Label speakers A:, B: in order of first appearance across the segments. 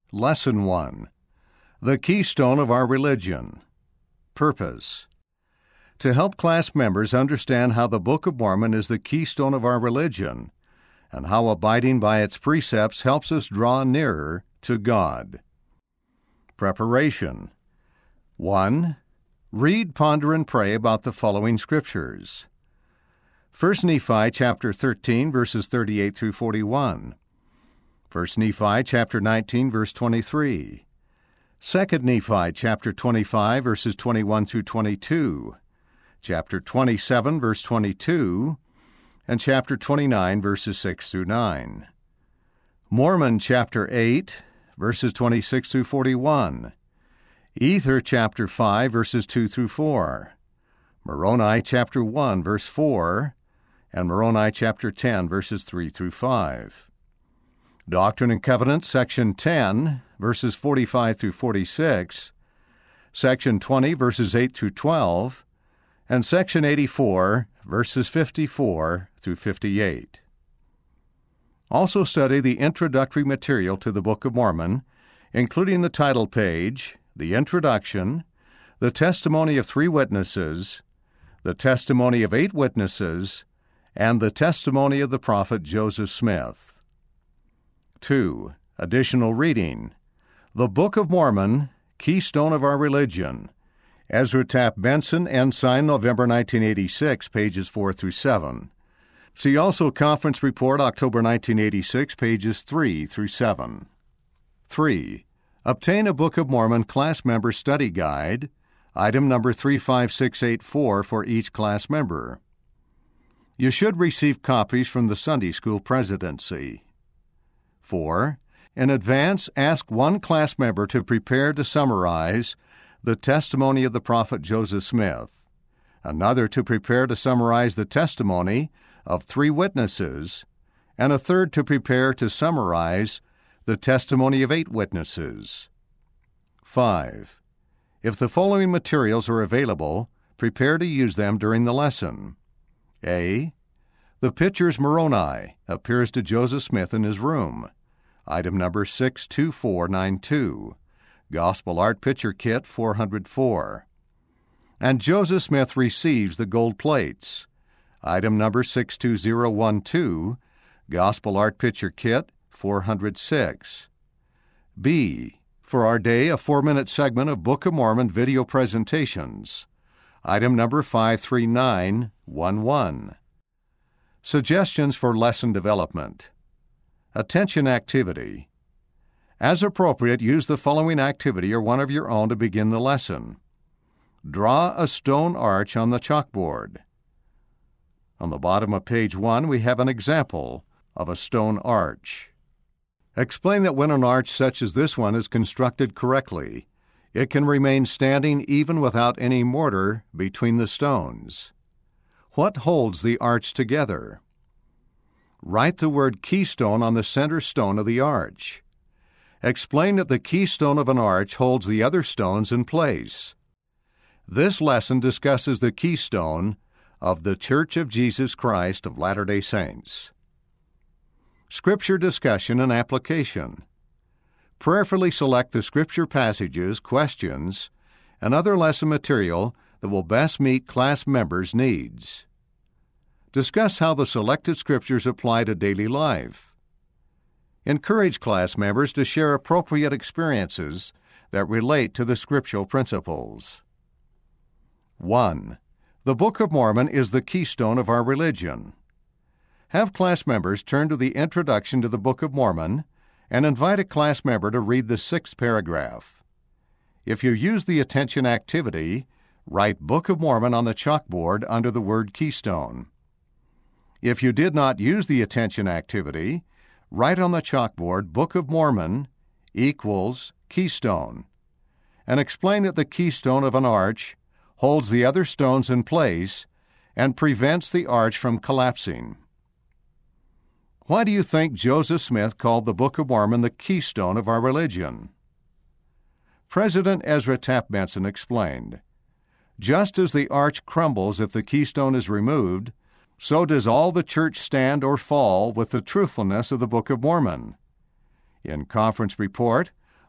A: Lesson 1. The Keystone of Our Religion. Purpose. To help class members understand how the Book of Mormon is the keystone of our religion, and how abiding by its precepts helps us draw nearer to God. Preparation. 1. Read, ponder, and pray about the following scriptures. 1 Nephi chapter 13, verses 38 through 41. 1 Nephi chapter 19, verse 23. 2 Nephi chapter 25, verses 21 through 22. Chapter 27, verse 22. And chapter 29, verses 6 through 9. Mormon chapter 8, verses 26 through 41. Ether chapter 5, verses 2 through 4. Moroni chapter 1, verse 4. And Moroni chapter 10, verses 3 through 5. Doctrine and Covenants, section 10, verses 45 through 46, section 20, verses 8 through 12, and section 84, verses 54 through 58. Also study the introductory material to the Book of Mormon, including the title page, the introduction, the testimony of 3 witnesses, the testimony of 8 witnesses, and the testimony of the prophet Joseph Smith. 2. Additional reading. The Book of Mormon, Keystone of Our Religion. Ezra Taft Benson, Ensign, November 1986, pages 4 through 7. See also Conference Report, October 1986, pages 3 through 7. 3. Obtain a Book of Mormon Class Member Study Guide, item number 35684 for each class member. You should receive copies from the Sunday School Presidency. 4. In advance, ask one class member to prepare to summarize the testimony of the prophet Joseph Smith, another to prepare to summarize the testimony of 3 witnesses, and a third to prepare to summarize the testimony of 8 witnesses. 5. If the following materials are available, prepare to use them during the lesson. A. The pictures Moroni appears to Joseph Smith in his room. Item number 62492. Gospel Art Picture Kit 404. And Joseph Smith receives the gold plates. Item number 62012. Gospel Art Picture Kit 406. B. For our day, a 4-minute segment of Book of Mormon video presentations. Item number 53911. Suggestions for lesson development. Attention activity. As appropriate, use the following activity or one of your own to begin the lesson. Draw a stone arch on the chalkboard. On the bottom of page 1, we have an example of a stone arch. Explain that when an arch such as this one is constructed correctly, it can remain standing even without any mortar between the stones. What holds the arch together? Write the word keystone on the center stone of the arch. Explain that the keystone of an arch holds the other stones in place. This lesson discusses the keystone of the Church of Jesus Christ of Latter-day Saints. Scripture discussion and application. Prayerfully select the scripture passages, questions, and other lesson material that will best meet class members' needs. Discuss how the selected scriptures apply to daily life. Encourage class members to share appropriate experiences that relate to the scriptural principles. 1. The Book of Mormon is the keystone of our religion. Have class members turn to the introduction to the Book of Mormon and invite a class member to read the 6th paragraph. If you use the attention activity, write Book of Mormon on the chalkboard under the word keystone. If you did not use the attention activity, write on the chalkboard Book of Mormon equals keystone, and explain that the keystone of an arch holds the other stones in place and prevents the arch from collapsing. Why do you think Joseph Smith called the Book of Mormon the keystone of our religion? President Ezra Taft Benson explained, "Just as the arch crumbles if the keystone is removed, so does all the church stand or fall with the truthfulness of the Book of Mormon." In Conference Report,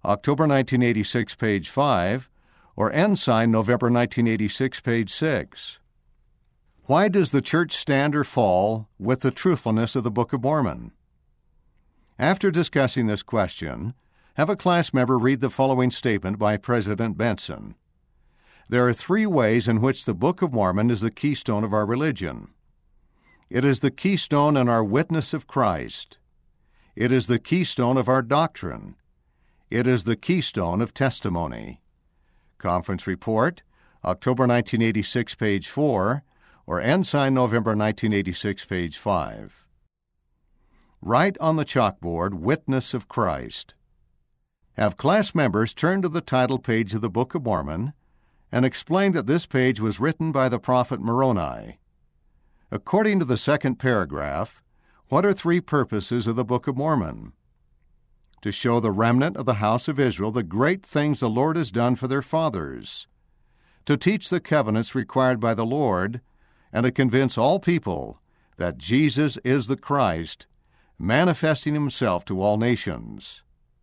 A: October 1986, page 5, or Ensign, November 1986, page 6. Why does the church stand or fall with the truthfulness of the Book of Mormon? After discussing this question, have a class member read the following statement by President Benson. There are 3 ways in which the Book of Mormon is the keystone of our religion. It is the keystone in our witness of Christ. It is the keystone of our doctrine. It is the keystone of testimony. Conference Report, October 1986, page 4, or Ensign, November 1986, page 5. Write on the chalkboard, Witness of Christ. Have class members turn to the title page of the Book of Mormon and explain that this page was written by the prophet Moroni. According to the second paragraph, what are 3 purposes of the Book of Mormon? To show the remnant of the house of Israel the great things the Lord has done for their fathers, to teach the covenants required by the Lord, and to convince all people that Jesus is the Christ, manifesting himself to all nations.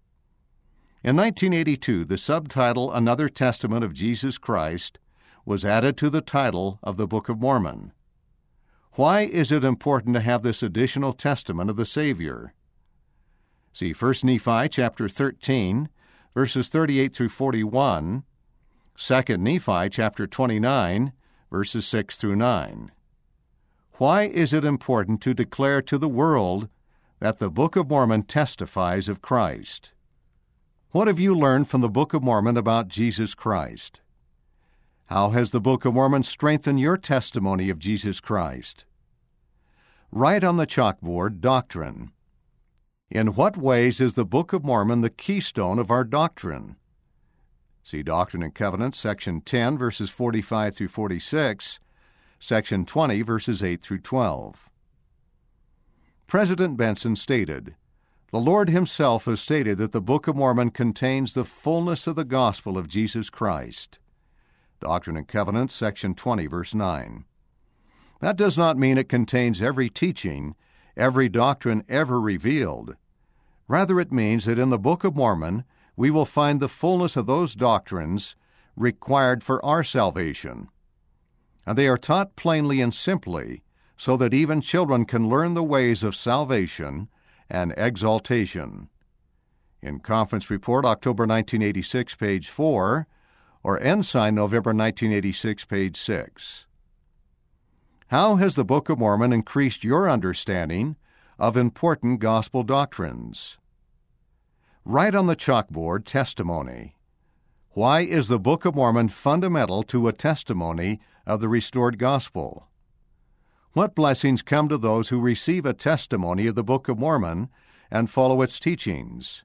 A: In 1982, the subtitle Another Testament of Jesus Christ was added to the title of the Book of Mormon. Why is it important to have this additional testament of the Savior? See 1 Nephi chapter 13, verses 38 through 41, 2 Nephi chapter 29, verses 6 through 9. Why is it important to declare to the world that the Book of Mormon testifies of Christ? What have you learned from the Book of Mormon about Jesus Christ? How has the Book of Mormon strengthened your testimony of Jesus Christ? Write on the chalkboard, Doctrine. In what ways is the Book of Mormon the keystone of our doctrine? See Doctrine and Covenants, section 10, verses 45 through 46, section 20, verses 8 through 12. President Benson stated, "The Lord himself has stated that the Book of Mormon contains the fullness of the gospel of Jesus Christ." Doctrine and Covenants, section 20, verse 9. That does not mean it contains every teaching, every doctrine ever revealed. Rather, it means that in the Book of Mormon we will find the fullness of those doctrines required for our salvation. And they are taught plainly and simply so that even children can learn the ways of salvation and exaltation. In Conference Report, October 1986, page 4, or Ensign, November 1986, page 6. How has the Book of Mormon increased your understanding of important gospel doctrines? Write on the chalkboard, Testimony. Why is the Book of Mormon fundamental to a testimony of the restored gospel? What blessings come to those who receive a testimony of the Book of Mormon and follow its teachings?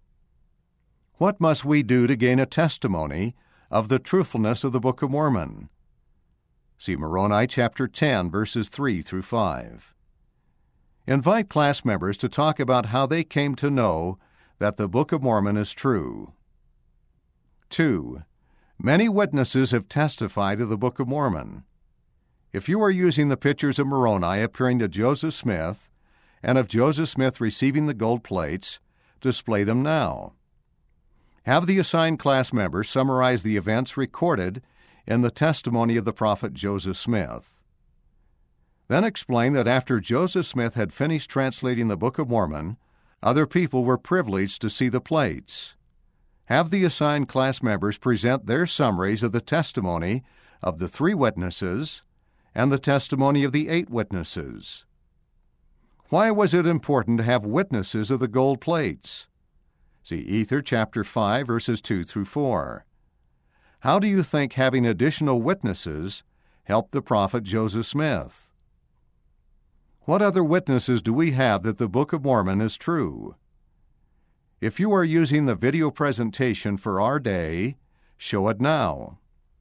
A: What must we do to gain a testimony of the truthfulness of the Book of Mormon? See Moroni chapter 10, verses 3 through 5. Invite class members to talk about how they came to know that the Book of Mormon is true. 2. Many witnesses have testified to the Book of Mormon. If you are using the pictures of Moroni appearing to Joseph Smith and of Joseph Smith receiving the gold plates, display them now. Have the assigned class member summarize the events recorded in the testimony of the prophet Joseph Smith. Then explain that after Joseph Smith had finished translating the Book of Mormon, other people were privileged to see the plates. Have the assigned class members present their summaries of the testimony of the 3 witnesses and the testimony of the 8 witnesses. Why was it important to have witnesses of the gold plates? See Ether chapter 5, verses 2 through 4. How do you think having additional witnesses helped the prophet Joseph Smith? What other witnesses do we have that the Book of Mormon is true? If you are using the video presentation for our day, show it now.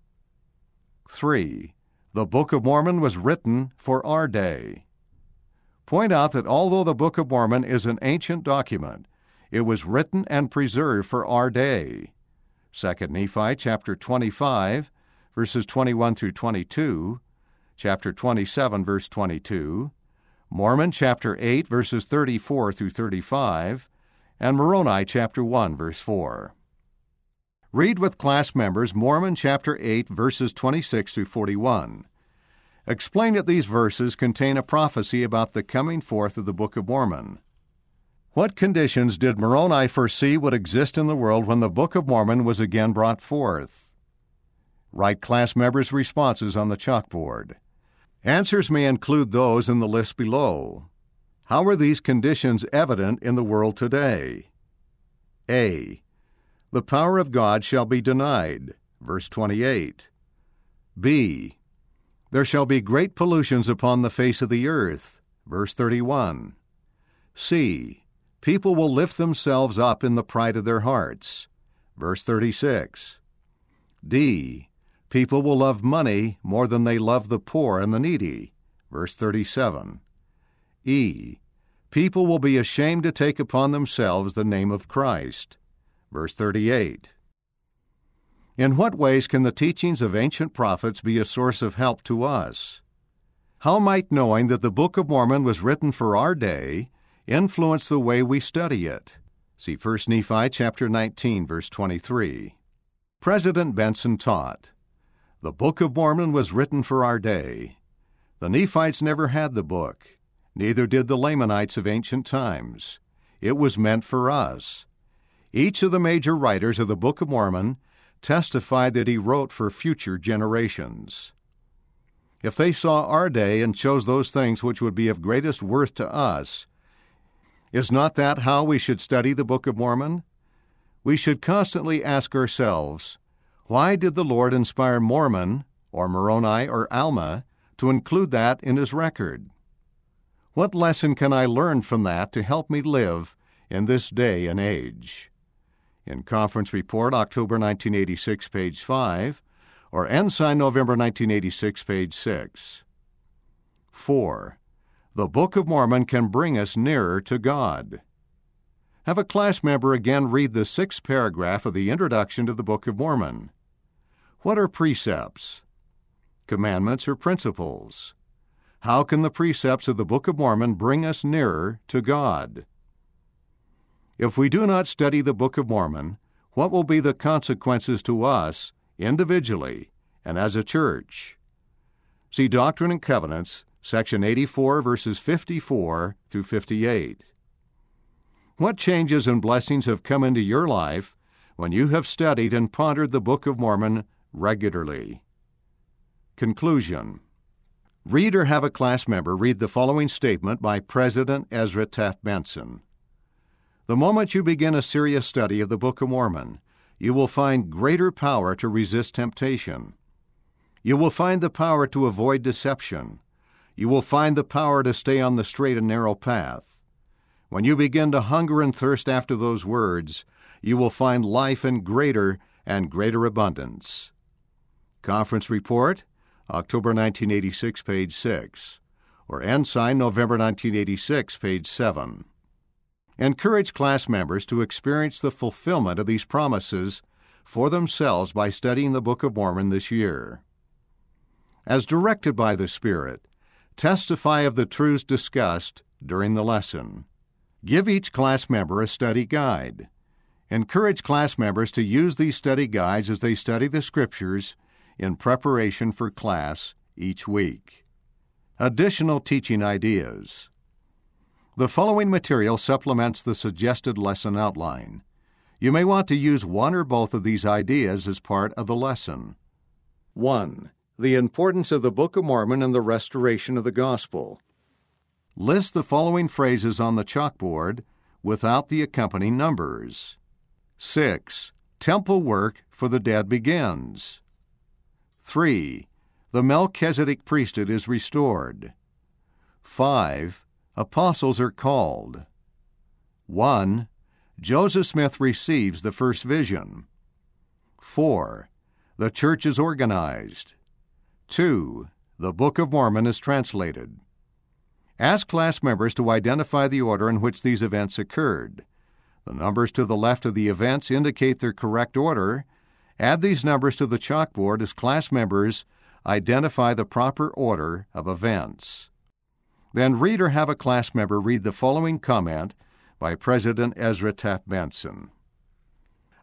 A: 3. The Book of Mormon was written for our day. Point out that although the Book of Mormon is an ancient document, it was written and preserved for our day. 2 Nephi chapter 25, verses 21 through 22, chapter 27, verse 22, Mormon chapter 8, verses 34 through 35, and Moroni chapter 1, verse 4. Read with class members Mormon chapter 8, verses 26 through 41. Explain that these verses contain a prophecy about the coming forth of the Book of Mormon. What conditions did Moroni foresee would exist in the world when the Book of Mormon was again brought forth? Write class members' responses on the chalkboard. Answers may include those in the list below. How are these conditions evident in the world today? A. The power of God shall be denied, verse 28. B. There shall be great pollutions upon the face of the earth, verse 31. C. People will lift themselves up in the pride of their hearts, verse 36. D. People will love money more than they love the poor and the needy, verse 37. E. People will be ashamed to take upon themselves the name of Christ, verse 38. In what ways can the teachings of ancient prophets be a source of help to us? How might knowing that the Book of Mormon was written for our day influence the way we study it? See 1 Nephi chapter 19, verse 23. President Benson taught, "The Book of Mormon was written for our day. The Nephites never had the book, neither did the Lamanites of ancient times. It was meant for us. Each of the major writers of the Book of Mormon testified that he wrote for future generations. If they saw our day and chose those things which would be of greatest worth to us, is not that how we should study the Book of Mormon? We should constantly ask ourselves, why did the Lord inspire Mormon, or Moroni, or Alma to include that in his record? What lesson can I learn from that to help me live in this day and age?" In Conference Report, October 1986, page 5, or Ensign, November 1986, page 6. 4. The Book of Mormon can bring us nearer to God. Have a class member again read the 6th paragraph of the introduction to the Book of Mormon. What are precepts? Commandments or principles? How can the precepts of the Book of Mormon bring us nearer to God? If we do not study the Book of Mormon, what will be the consequences to us individually and as a church? See Doctrine and Covenants, section 84, verses 54 through 58. What changes and blessings have come into your life when you have studied and pondered the Book of Mormon regularly? Conclusion. Read or have a class member read the following statement by President Ezra Taft Benson. The moment you begin a serious study of the Book of Mormon, you will find greater power to resist temptation. You will find the power to avoid deception. You will find the power to stay on the straight and narrow path. When you begin to hunger and thirst after those words, you will find life in greater and greater abundance. Conference Report, October 1986, page 6, or Ensign, November 1986, page 7. Encourage class members to experience the fulfillment of these promises for themselves by studying the Book of Mormon this year. As directed by the Spirit, testify of the truths discussed during the lesson. Give each class member a study guide. Encourage class members to use these study guides as they study the Scriptures in preparation for class each week. Additional teaching ideas. The following material supplements the suggested lesson outline. You may want to use one or both of these ideas as part of the lesson. 1. The importance of the Book of Mormon and the restoration of the gospel. List the following phrases on the chalkboard without the accompanying numbers. 6. Temple work for the dead begins. 3. The Melchizedek priesthood is restored. 5. Apostles are called. 1. Joseph Smith receives the first vision. 4. The church is organized. 2. The Book of Mormon is translated. Ask class members to identify the order in which these events occurred. The numbers to the left of the events indicate their correct order. Add these numbers to the chalkboard as class members identify the proper order of events. Then read or have a class member read the following comment by President Ezra Taft Benson.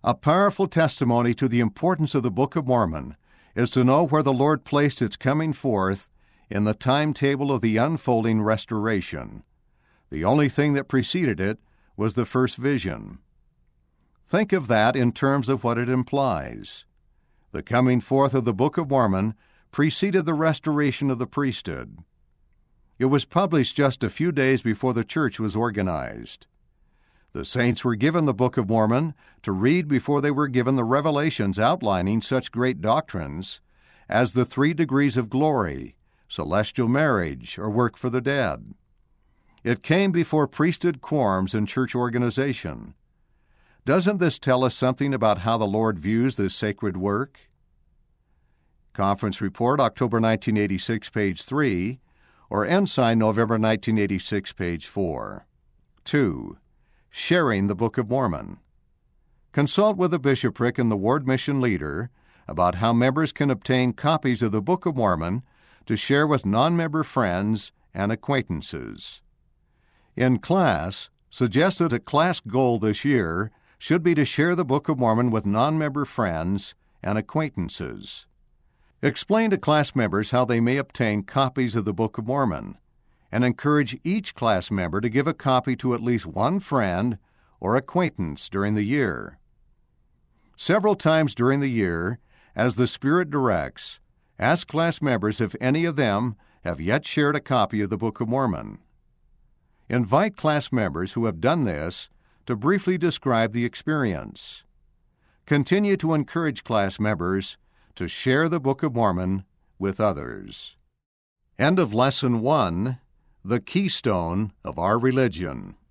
A: A powerful testimony to the importance of the Book of Mormon is to know where the Lord placed its coming forth in the timetable of the unfolding restoration. The only thing that preceded it was the first vision. Think of that in terms of what it implies. The coming forth of the Book of Mormon preceded the restoration of the priesthood. It was published just a few days before the church was organized. The saints were given the Book of Mormon to read before they were given the revelations outlining such great doctrines as the 3 degrees of glory, celestial marriage, or work for the dead. It came before priesthood quorums and church organization. Doesn't this tell us something about how the Lord views this sacred work? Conference Report, October 1986, page 3, or Ensign, November 1986, page 4. 2. Sharing the Book of Mormon. Consult with the bishopric and the ward mission leader about how members can obtain copies of the Book of Mormon to share with non-member friends and acquaintances. In class, suggest that a class goal this year should be to share the Book of Mormon with non-member friends and acquaintances. Explain to class members how they may obtain copies of the Book of Mormon, and encourage each class member to give a copy to at least one friend or acquaintance during the year. Several times during the year, as the Spirit directs, ask class members if any of them have yet shared a copy of the Book of Mormon. Invite class members who have done this to briefly describe the experience. Continue to encourage class members to share the Book of Mormon with others. End of Lesson 1, The Keystone of Our Religion.